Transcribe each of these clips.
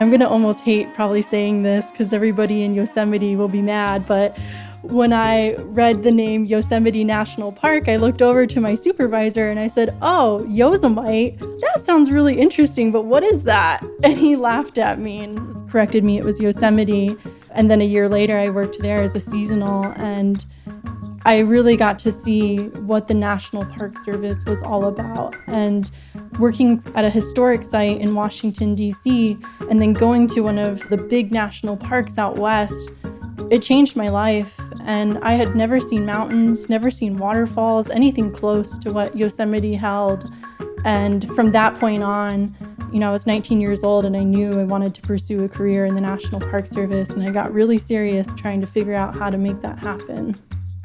I'm going to almost hate probably saying this because everybody in Yosemite will be mad, but when I read the name Yosemite National Park, I looked over to my supervisor and I said, "Oh, Yosemite? That sounds really interesting, but what is that?" And he laughed at me and corrected me. It was Yosemite. And then a year later, I worked there as a seasonal, and I really got to see what the National Park Service was all about. And working at a historic site in Washington, D.C., and then going to one of the big national parks out west, it changed my life. And I had never seen mountains, never seen waterfalls, anything close to what Yosemite held. And from that point on, I was 19 years old and I knew I wanted to pursue a career in the National Park Service. And I got really serious trying to figure out how to make that happen.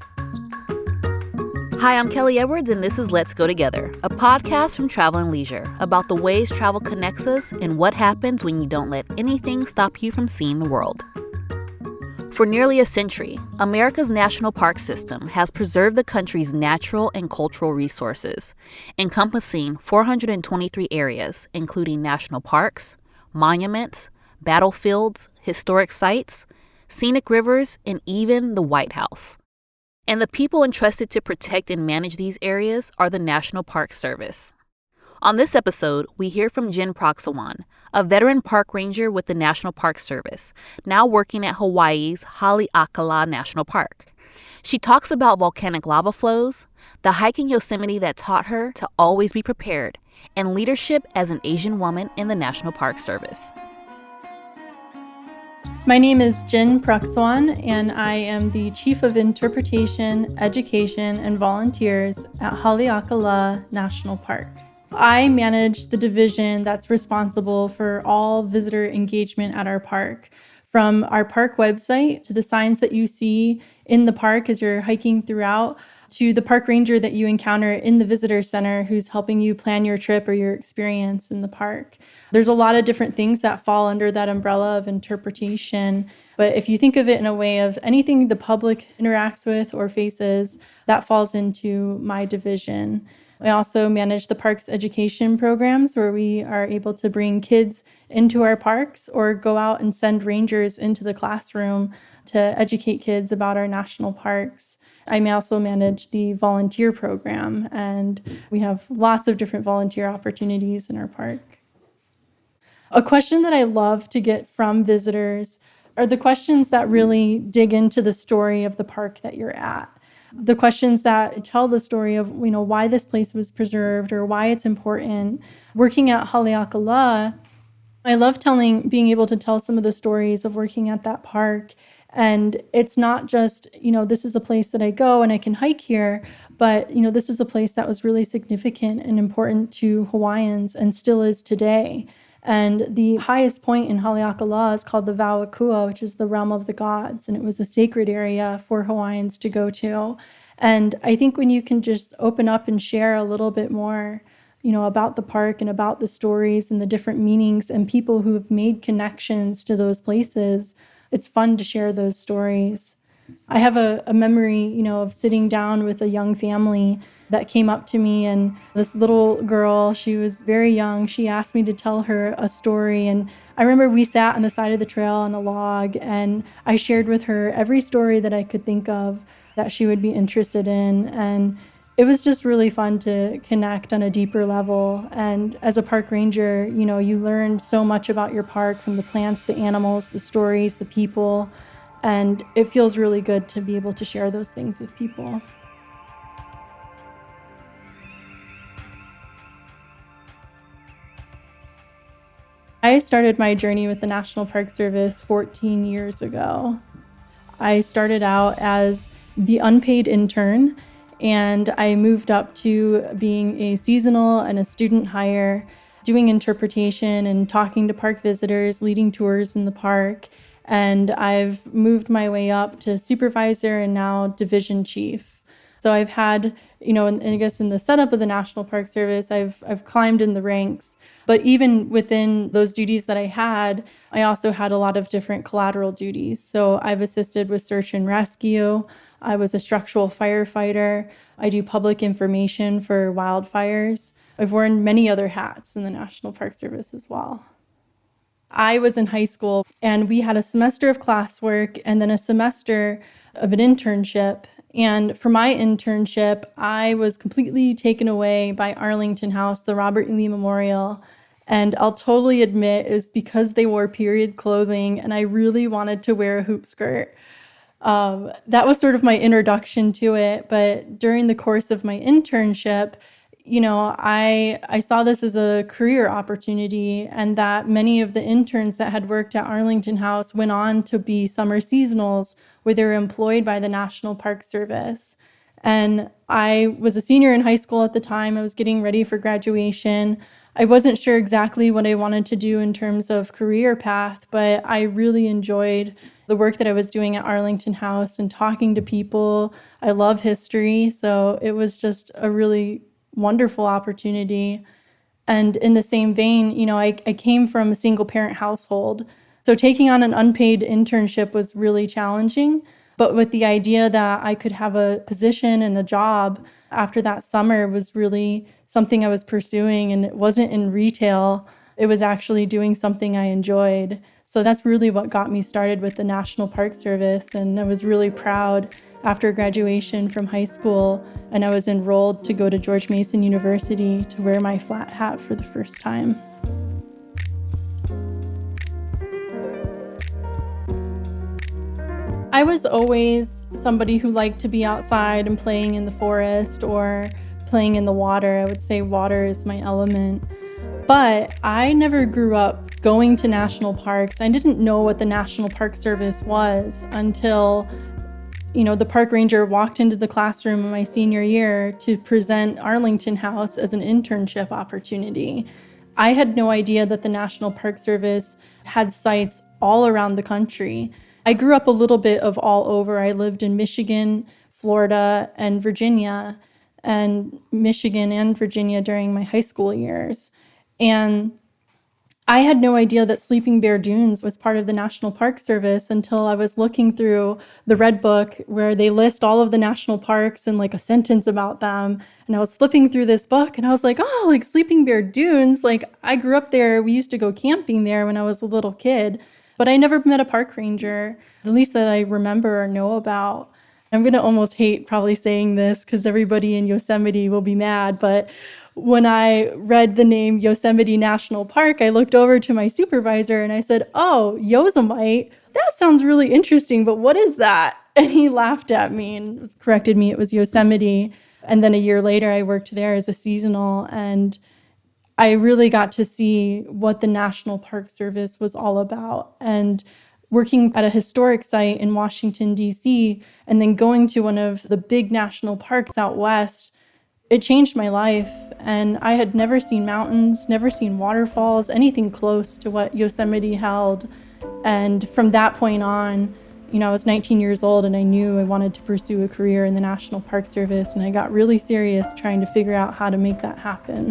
Hi, I'm Kelly Edwards, and this is Let's Go Together, a podcast from Travel and Leisure about the ways travel connects us and what happens when you don't let anything stop you from seeing the world. For nearly a century, America's national park system has preserved the country's natural and cultural resources, encompassing 423 areas, including national parks, monuments, battlefields, historic sites, scenic rivers, and even the White House. And the people entrusted to protect and manage these areas are the National Park Service. On this episode, we hear from Jen Proxawan, a veteran park ranger with the National Park Service, now working at Hawaii's Haleakala National Park. She talks about volcanic lava flows, the hike in Yosemite that taught her to always be prepared, and leadership as an Asian woman in the National Park Service. My name is Jen Proxawan, and I am the Chief of Interpretation, Education, and Volunteers at Haleakala National Park. I manage the division that's responsible for all visitor engagement at our park, from our park website to the signs that you see in the park as you're hiking throughout, to the park ranger that you encounter in the visitor center who's helping you plan your trip or your experience in the park. There's a lot of different things that fall under that umbrella of interpretation. But if you think of it in a way of anything the public interacts with or faces, that falls into my division. I also manage the park's education programs where we are able to bring kids into our parks or go out and send rangers into the classroom to educate kids about our national parks. I may also manage the volunteer program, and we have lots of different volunteer opportunities in our park. A question that I love to get from visitors are the questions that really dig into the story of the park that you're at. The questions that tell the story of, why this place was preserved or why it's important. Working at Haleakala, I love being able to tell some of the stories of working at that park. And it's not just, this is a place that I go and I can hike here, but, this is a place that was really significant and important to Hawaiians and still is today. And the highest point in Haleakala is called the Vauakua, which is the realm of the gods. And it was a sacred area for Hawaiians to go to. And I think when you can just open up and share a little bit more, about the park and about the stories and the different meanings and people who have made connections to those places, it's fun to share those stories. I have a memory, of sitting down with a young family that came up to me, and this little girl, she was very young. She asked me to tell her a story, and I remember we sat on the side of the trail on a log, and I shared with her every story that I could think of that she would be interested in, and it was just really fun to connect on a deeper level. And as a park ranger, you learn so much about your park, from the plants, the animals, the stories, the people, and it feels really good to be able to share those things with people. I started my journey with the National Park Service 14 years ago. I started out as the unpaid intern, and I moved up to being a seasonal and a student hire, doing interpretation and talking to park visitors, leading tours in the park. And I've moved my way up to supervisor and now division chief. So I've had, and I guess in the setup of the National Park Service, I've climbed in the ranks. But even within those duties that I had, I also had a lot of different collateral duties. So I've assisted with search and rescue. I was a structural firefighter. I do public information for wildfires. I've worn many other hats in the National Park Service as well. I was in high school and we had a semester of classwork and then a semester of an internship. And for my internship, I was completely taken away by Arlington House, the Robert E. Lee Memorial. And I'll totally admit it was because they wore period clothing and I really wanted to wear a hoop skirt. That was sort of my introduction to it. But during the course of my internship, I saw this as a career opportunity, and that many of the interns that had worked at Arlington House went on to be summer seasonals where they were employed by the National Park Service. And I was a senior in high school at the time. I was getting ready for graduation. I wasn't sure exactly what I wanted to do in terms of career path, but I really enjoyed the work that I was doing at Arlington House and talking to people. I love history, so it was just a really wonderful opportunity. And in the same vein, I came from a single parent household. So taking on an unpaid internship was really challenging. But with the idea that I could have a position and a job after that summer was really something I was pursuing. And it wasn't in retail. It was actually doing something I enjoyed. So that's really what got me started with the National Park Service. And I was really proud after graduation from high school, and I was enrolled to go to George Mason University to wear my flat hat for the first time. I was always somebody who liked to be outside and playing in the forest or playing in the water. I would say water is my element. But I never grew up going to national parks. I didn't know what the National Park Service was until the park ranger walked into the classroom in my senior year to present Arlington House as an internship opportunity. I had no idea that the National Park Service had sites all around the country. I grew up a little bit of all over. I lived in Michigan, Florida, and Virginia, and Michigan and Virginia during my high school years. And I had no idea that Sleeping Bear Dunes was part of the National Park Service until I was looking through the Red Book where they list all of the national parks and like a sentence about them. And I was flipping through this book and I was like, oh, like Sleeping Bear Dunes. Like I grew up there. We used to go camping there when I was a little kid, but I never met a park ranger, at least that I remember or know about. I'm going to almost hate probably saying this because everybody in Yosemite will be mad, but when I read the name Yosemite National Park, I looked over to my supervisor and I said, oh, Yosemite, that sounds really interesting, but what is that? And he laughed at me and corrected me. It was Yosemite. And then a year later, I worked there as a seasonal, and I really got to see what the National Park Service was all about. And working at a historic site in Washington, D.C., and then going to one of the big national parks out west, it changed my life. And I had never seen mountains, never seen waterfalls, anything close to what Yosemite held. And from that point on, I was 19 years old and I knew I wanted to pursue a career in the National Park Service. And I got really serious trying to figure out how to make that happen.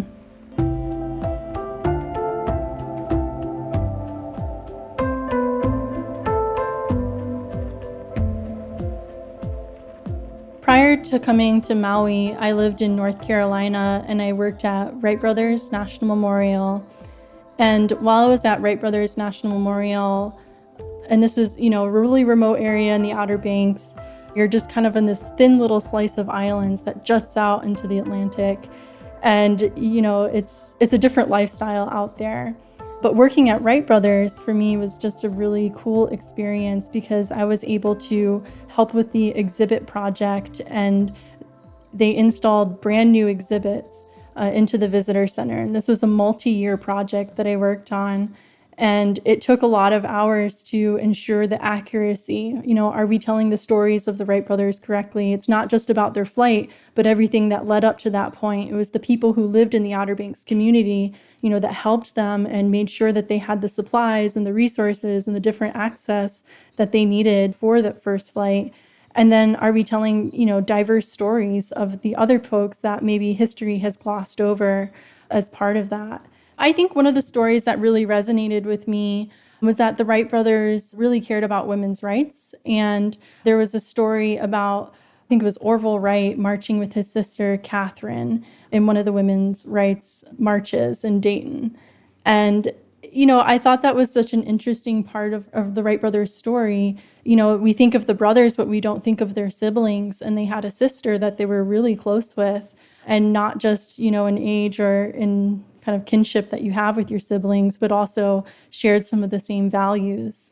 Prior to coming to Maui, I lived in North Carolina and I worked at Wright Brothers National Memorial. And while I was at Wright Brothers National Memorial, and this is, a really remote area in the Outer Banks, you're just kind of in this thin little slice of islands that juts out into the Atlantic. And, it's a different lifestyle out there. But working at Wright Brothers for me was just a really cool experience because I was able to help with the exhibit project, and they installed brand new exhibits into the visitor center. And this was a multi-year project that I worked on. And it took a lot of hours to ensure the accuracy. Are we telling the stories of the Wright brothers correctly? It's not just about their flight, but everything that led up to that point. It was the people who lived in the Outer Banks community, that helped them and made sure that they had the supplies and the resources and the different access that they needed for that first flight. And then are we telling, diverse stories of the other folks that maybe history has glossed over as part of that? I think one of the stories that really resonated with me was that the Wright brothers really cared about women's rights. And there was a story about, I think it was Orville Wright marching with his sister Catherine in one of the women's rights marches in Dayton. And I thought that was such an interesting part of the Wright brothers' story. We think of the brothers, but we don't think of their siblings. And they had a sister that they were really close with, and not just, in age or in kind of kinship that you have with your siblings, but also shared some of the same values.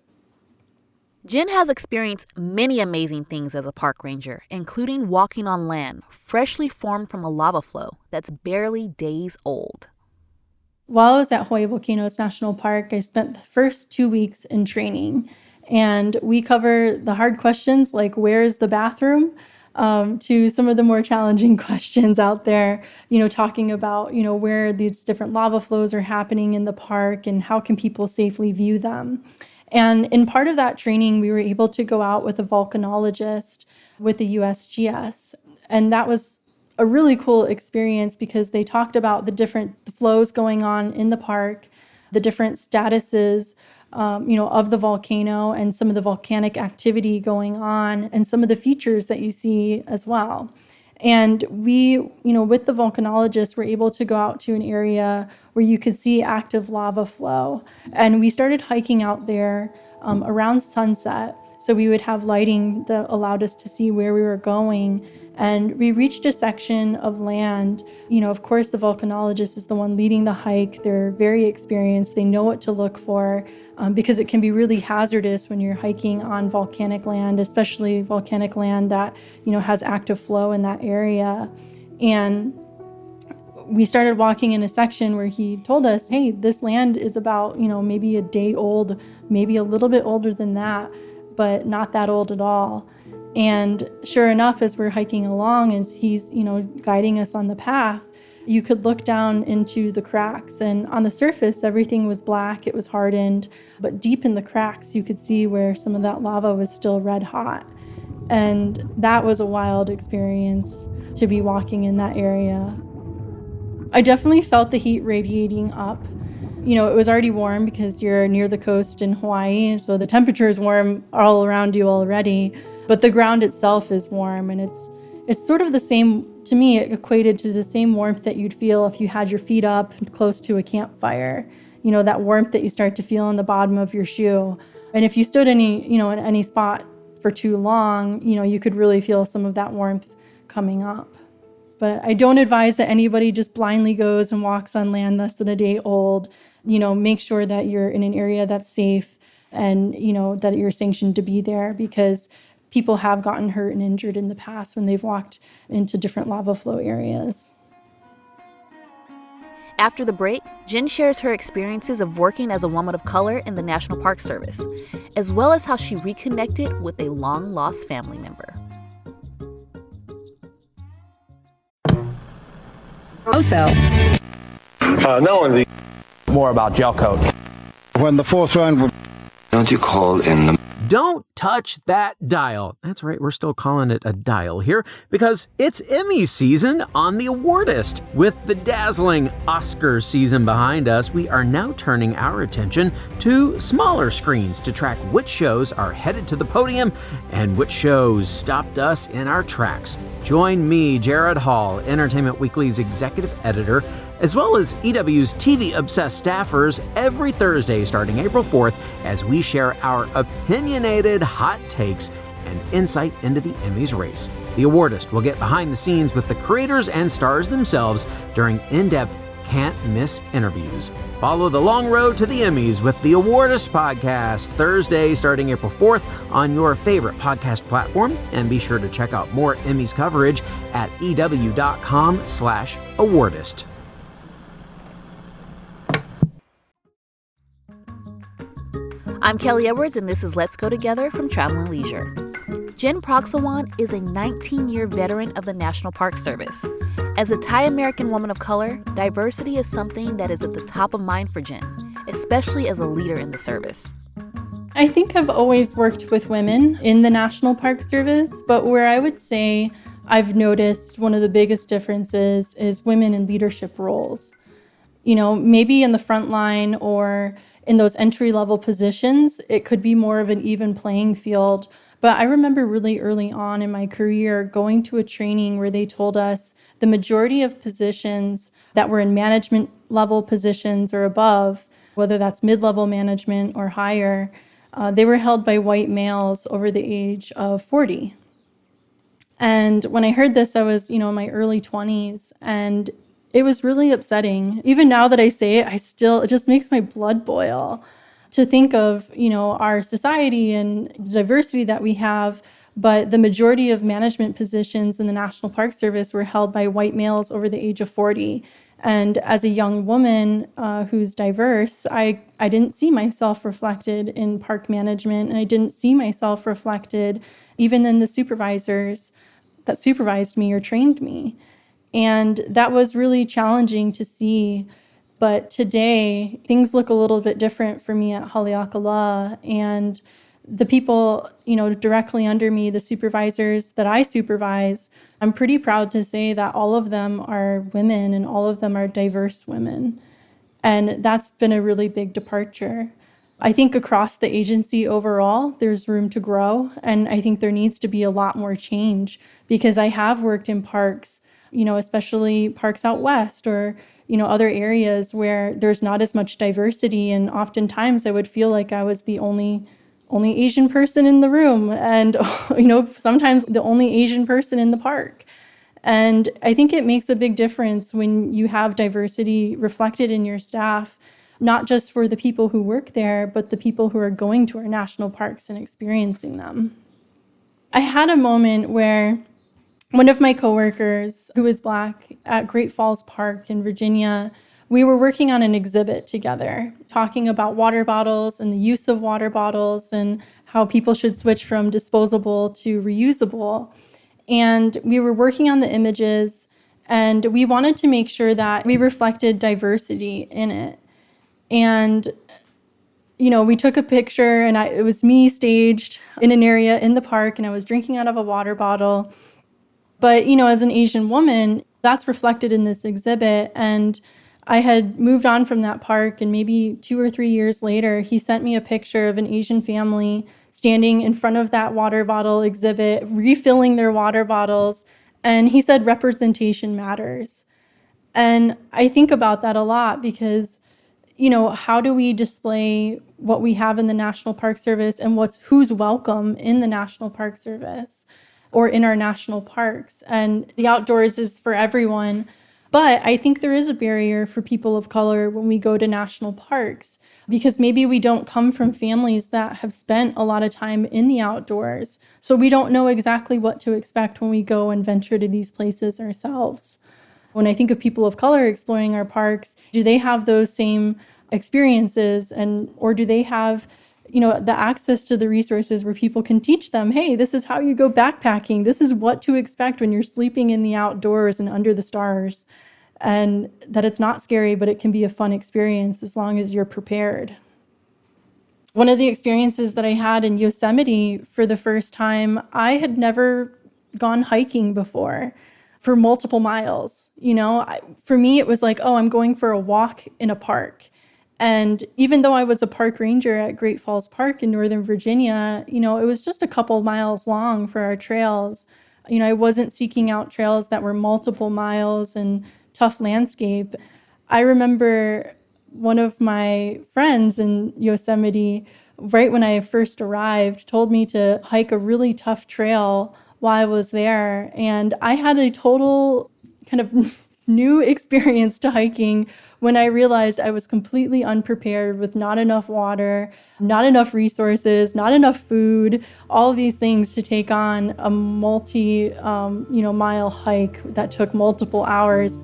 Jen has experienced many amazing things as a park ranger, including walking on land freshly formed from a lava flow that's barely days old. While I was at Hawaii Volcanoes National Park, I spent the first 2 weeks in training, and we cover the hard questions like where is the bathroom, to some of the more challenging questions out there, talking about, where these different lava flows are happening in the park and how can people safely view them. And in part of that training, we were able to go out with a volcanologist with the USGS. And that was a really cool experience because they talked about the different flows going on in the park, the different statuses, of the volcano and some of the volcanic activity going on and some of the features that you see as well. And we, with the volcanologists, were able to go out to an area where you could see active lava flow. And we started hiking out there around sunset. So we would have lighting that allowed us to see where we were going. And we reached a section of land. Of course, the volcanologist is the one leading the hike. They're very experienced. They know what to look for because it can be really hazardous when you're hiking on volcanic land, especially volcanic land that, has active flow in that area. And we started walking in a section where he told us, hey, this land is about, maybe a day old, maybe a little bit older than that, but not that old at all. And sure enough, as we're hiking along, as he's, guiding us on the path, you could look down into the cracks. And on the surface, everything was black, it was hardened. But deep in the cracks, you could see where some of that lava was still red hot. And that was a wild experience to be walking in that area. I definitely felt the heat radiating up. It was already warm because you're near the coast in Hawaii, so the temperature is warm all around you already. But the ground itself is warm, and it's sort of the same, to me, it equated to the same warmth that you'd feel if you had your feet up close to a campfire. That warmth that you start to feel in the bottom of your shoe. And if you stood in any spot for too long, you could really feel some of that warmth coming up. But I don't advise that anybody just blindly goes and walks on land less than a day old. Make sure that you're in an area that's safe and, that you're sanctioned to be there, because people have gotten hurt and injured in the past when they've walked into different lava flow areas. After the break, Jen shares her experiences of working as a woman of color in the National Park Service, as well as how she reconnected with a long-lost family member. Also, not only more about gel coat. When the fourth round, don't you call in the... Don't touch that dial. That's right, we're still calling it a dial here because it's Emmy season on The Awardist. With the dazzling Oscar season behind us, we are now turning our attention to smaller screens to track which shows are headed to the podium and which shows stopped us in our tracks. Join me, Jared Hall, Entertainment Weekly's executive editor, as well as EW's TV-obsessed staffers every Thursday starting April 4th as we share our opinionated hot takes and insight into the Emmys race. The Awardist will get behind the scenes with the creators and stars themselves during in-depth, can't-miss interviews. Follow the long road to the Emmys with the Awardist podcast Thursday starting April 4th on your favorite podcast platform, and be sure to check out more Emmys coverage at ew.com/awardist. I'm Kelly Edwards, and this is Let's Go Together from Travel and Leisure. Jen Proxawan is a 19-year veteran of the National Park Service. As a Thai American woman of color, diversity is something that is at the top of mind for Jen, especially as a leader in the service. I think I've always worked with women in the National Park Service, but where I would say I've noticed one of the biggest differences is women in leadership roles. Maybe in the front line or in those entry-level positions, it could be more of an even playing field. But I remember really early on in my career going to a training where they told us the majority of positions that were in management level positions or above whether that's mid-level management or higher, they were held by white males over the age of 40. And when I heard this, I was, in my early 20s, and it was really upsetting. Even now that I say it, it just makes my blood boil to think of, our society and the diversity that we have. But the majority of management positions in the National Park Service were held by white males over the age of 40. And as a young woman who's diverse, I didn't see myself reflected in park management, and I didn't see myself reflected even in the supervisors that supervised me or trained me. And that was really challenging to see. But today, things look a little bit different for me at Haleakala, and the people, directly under me, the supervisors that I supervise, I'm pretty proud to say that all of them are women and all of them are diverse women. And that's been a really big departure. I think across the agency overall, there's room to grow. And I think there needs to be a lot more change, because I have worked in parks, especially parks out west or, other areas where there's not as much diversity. And oftentimes I would feel like I was the only Asian person in the room, and sometimes the only Asian person in the park. And I think it makes a big difference when you have diversity reflected in your staff, not just for the people who work there, but the people who are going to our national parks and experiencing them. I had a moment where one of my coworkers, who is Black, at Great Falls Park in Virginia, we were working on an exhibit together, talking about water bottles and the use of water bottles and how people should switch from disposable to reusable. And we were working on the images, and we wanted to make sure that we reflected diversity in it. And, we took a picture, and it was me staged in an area in the park, and I was drinking out of a water bottle. But, as an Asian woman, that's reflected in this exhibit. And I had moved on from that park, and maybe 2 or 3 years later, he sent me a picture of an Asian family standing in front of that water bottle exhibit, refilling their water bottles. And he said, representation matters. And I think about that a lot because, how do we display what we have in the National Park Service and who's welcome in the National Park Service or in our national parks? And the outdoors is for everyone. But I think there is a barrier for people of color when we go to national parks, because maybe we don't come from families that have spent a lot of time in the outdoors. So we don't know exactly what to expect when we go and venture to these places ourselves. When I think of people of color exploring our parks, do they have those same experiences, or do they have the access to the resources where people can teach them, hey, this is how you go backpacking. This is what to expect when you're sleeping in the outdoors and under the stars. And that it's not scary, but it can be a fun experience as long as you're prepared. One of the experiences that I had in Yosemite for the first time, I had never gone hiking before for multiple miles. For me, it was like, oh, I'm going for a walk in a park. And even though I was a park ranger at Great Falls Park in Northern Virginia, it was just a couple miles long for our trails. I wasn't seeking out trails that were multiple miles and tough landscape. I remember one of my friends in Yosemite, right when I first arrived, told me to hike a really tough trail while I was there. And I had a total kind of new experience to hiking when I realized I was completely unprepared with not enough water, not enough resources, not enough food, all of these things to take on a mile hike that took multiple hours.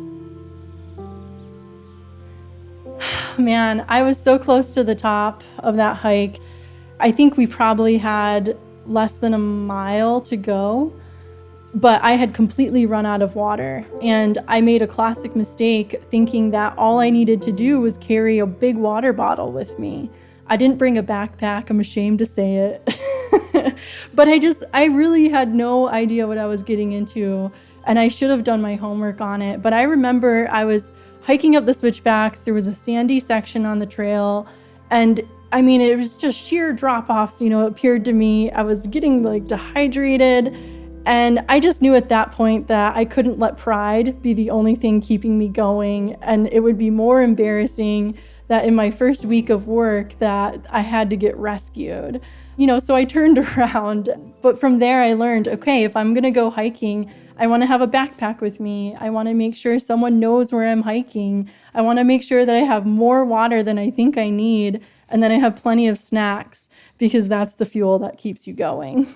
Man, I was so close to the top of that hike. I think we probably had less than a mile to go. But I had completely run out of water, and I made a classic mistake thinking that all I needed to do was carry a big water bottle with me. I didn't bring a backpack, I'm ashamed to say it. But I really had no idea what I was getting into, and I should have done my homework on it. But I remember I was hiking up the switchbacks, there was a sandy section on the trail, and it was just sheer drop-offs, it appeared to me. I was getting dehydrated. And I just knew at that point that I couldn't let pride be the only thing keeping me going. And it would be more embarrassing that in my first week of work that I had to get rescued. So I turned around. But from there I learned, okay, if I'm going to go hiking, I want to have a backpack with me. I want to make sure someone knows where I'm hiking. I want to make sure that I have more water than I think I need. And then I have plenty of snacks because that's the fuel that keeps you going.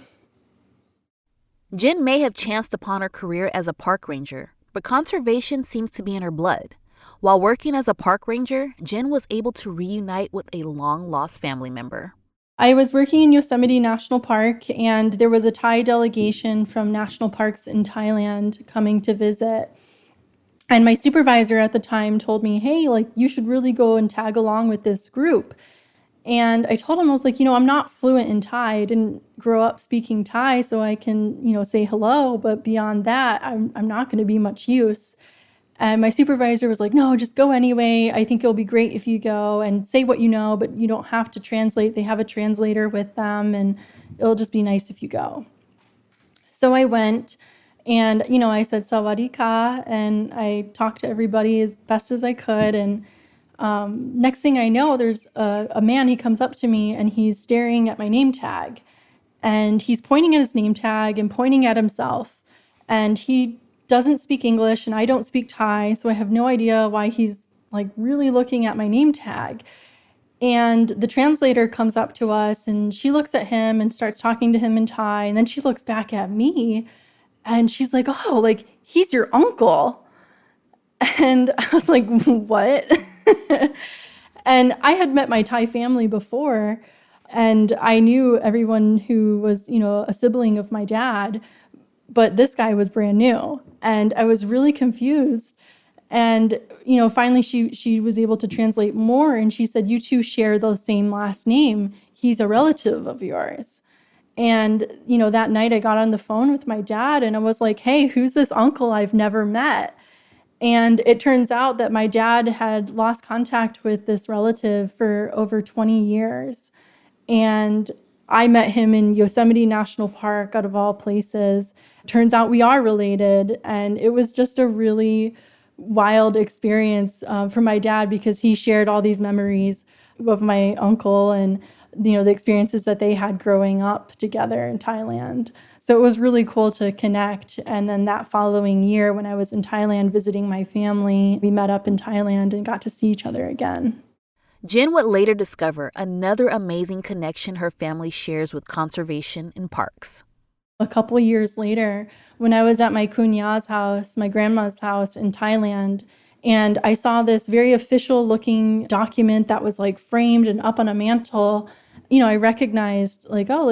Jen may have chanced upon her career as a park ranger, but conservation seems to be in her blood. While working as a park ranger, Jen was able to reunite with a long-lost family member. I was working in Yosemite National Park, and there was a Thai delegation from national parks in Thailand coming to visit. And my supervisor at the time told me, hey, you should really go and tag along with this group. And I told him, I was like, I'm not fluent in Thai. I didn't grow up speaking Thai, so I can, say hello. But beyond that, I'm not going to be much use. And my supervisor was like, no, just go anyway. I think it'll be great if you go and say what you know, but you don't have to translate. They have a translator with them, and it'll just be nice if you go. So I went, and, I said, Sawadee ka, and I talked to everybody as best as I could. And next thing I know, there's a man, he comes up to me, and he's staring at my name tag. And he's pointing at his name tag and pointing at himself. And he doesn't speak English, and I don't speak Thai, so I have no idea why he's really looking at my name tag. And the translator comes up to us, and she looks at him and starts talking to him in Thai, and then she looks back at me, and she's like, oh, he's your uncle. And I was like, what? And I had met my Thai family before, and I knew everyone who was, a sibling of my dad, but this guy was brand new. And I was really confused. And, finally she was able to translate more. And she said, you two share the same last name. He's a relative of yours. And, that night I got on the phone with my dad, and I was like, hey, who's this uncle I've never met? And it turns out that my dad had lost contact with this relative for over 20 years. And I met him in Yosemite National Park, out of all places. Turns out we are related. And it was just a really wild experience for my dad, because he shared all these memories of my uncle and, the experiences that they had growing up together in Thailand. So it was really cool to connect. And then that following year, when I was in Thailand visiting my family, we met up in Thailand and got to see each other again. Jen would later discover another amazing connection her family shares with conservation and parks. A couple years later, when I was at my kunya's house, my grandma's house in Thailand, and I saw this very official looking document that was framed and up on a mantle, I recognized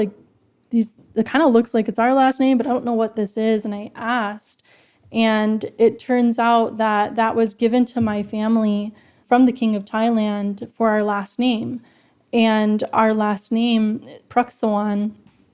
it kind of looks like it's our last name, but I don't know what this is. And I asked, and it turns out that that was given to my family from the King of Thailand for our last name. And our last name, Pruksawan,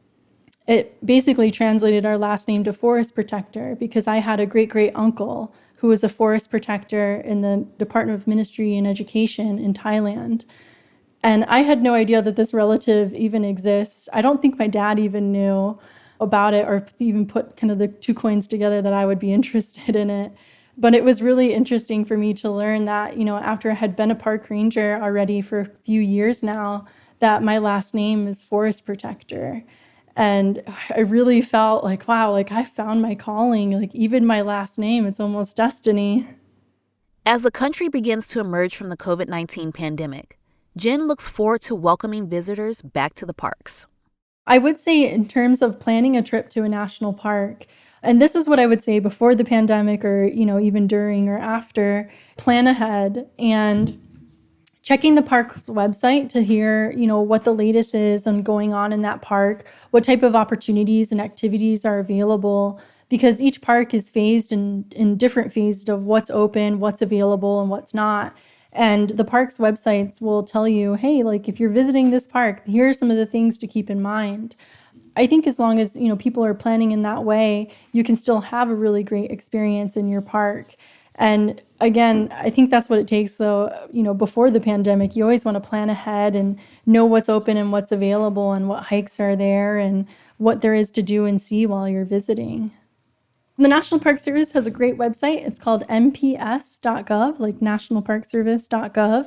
it basically translated our last name to forest protector, because I had a great uncle who was a forest protector in the Department of Ministry and Education in Thailand. And I had no idea that this relative even exists. I don't think my dad even knew about it, or even put kind of the two coins together that I would be interested in it. But it was really interesting for me to learn that, after I had been a park ranger already for a few years now, that my last name is forest protector. And I really felt wow, I found my calling, even my last name, it's almost destiny. As the country begins to emerge from the COVID-19 pandemic, Jen looks forward to welcoming visitors back to the parks. I would say, in terms of planning a trip to a national park, and this is what I would say before the pandemic, or, even during or after, plan ahead and checking the park's website to hear, what the latest is on going on in that park, what type of opportunities and activities are available, because each park is phased in different phases of what's open, what's available, and what's not. And the park's websites will tell you, hey, if you're visiting this park, here are some of the things to keep in mind. I think as long as, people are planning in that way, you can still have a really great experience in your park. And again, I think that's what it takes, though. Before the pandemic, you always want to plan ahead and know what's open and what's available and what hikes are there and what there is to do and see while you're visiting. The National Park Service has a great website. It's called nps.gov, nationalparkservice.gov.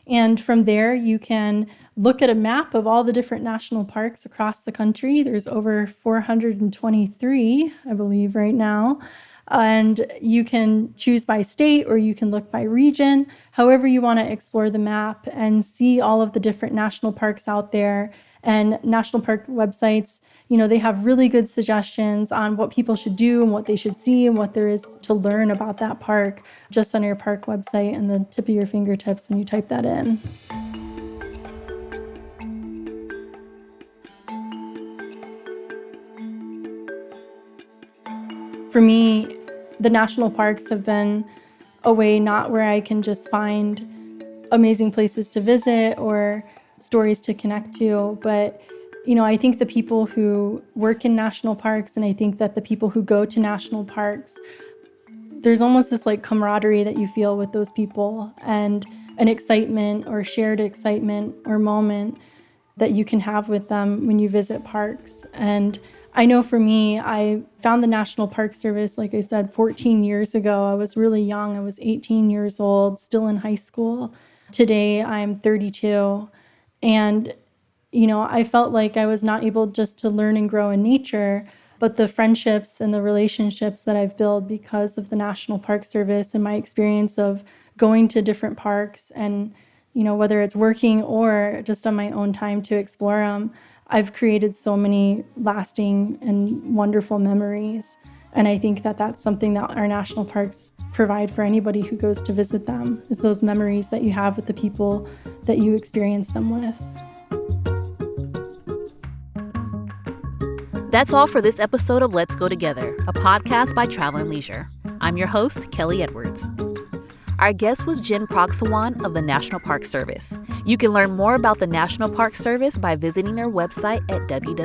And from there, you can look at a map of all the different national parks across the country. There's over 423, I believe, right now. And you can choose by state or you can look by region, however you want to explore the map and see all of the different national parks out there. And national park websites, they have really good suggestions on what people should do and what they should see and what there is to learn about that park just on your park website and the tip of your fingertips when you type that in. For me, the national parks have been a way not where I can just find amazing places to visit or stories to connect to, but I think the people who work in national parks, and I think that the people who go to national parks, there's almost this camaraderie that you feel with those people and an excitement or shared excitement or moment that you can have with them when you visit parks. And I know for me, I found the National Park Service, like I said, 14 years ago. I was really young. I was 18 years old, still in high school. Today, I'm 32. And, I felt like I was not able just to learn and grow in nature, but the friendships and the relationships that I've built because of the National Park Service and my experience of going to different parks and, whether it's working or just on my own time to explore them, I've created so many lasting and wonderful memories. And I think that that's something that our national parks provide for anybody who goes to visit them, is those memories that you have with the people that you experience them with. That's all for this episode of Let's Go Together, a podcast by Travel and Leisure. I'm your host, Kelly Edwards. Our guest was Jen Proxawan of the National Park Service. You can learn more about the National Park Service by visiting their website at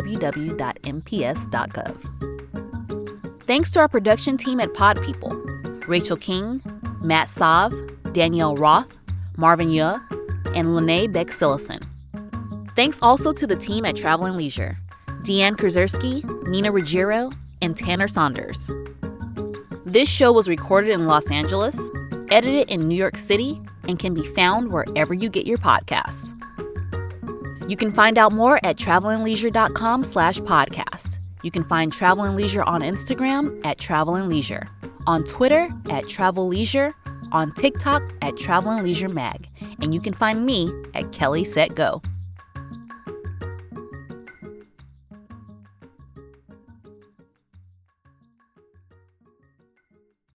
www.nps.gov. Thanks to our production team at Pod People, Rachel King, Matt Sav, Danielle Roth, Marvin Yuh, and Lene Beck-Sillison. Thanks also to the team at Travel and Leisure, Deanne Krzersky, Nina Ruggiero, and Tanner Saunders. This show was recorded in Los Angeles, edited in New York City, and can be found wherever you get your podcasts. You can find out more at travelandleisure.com/podcast. You can find Travel and Leisure on Instagram at Travel and Leisure, on Twitter at Travel Leisure, on TikTok at Travel and Leisure Mag, and you can find me at Kelly Set Go.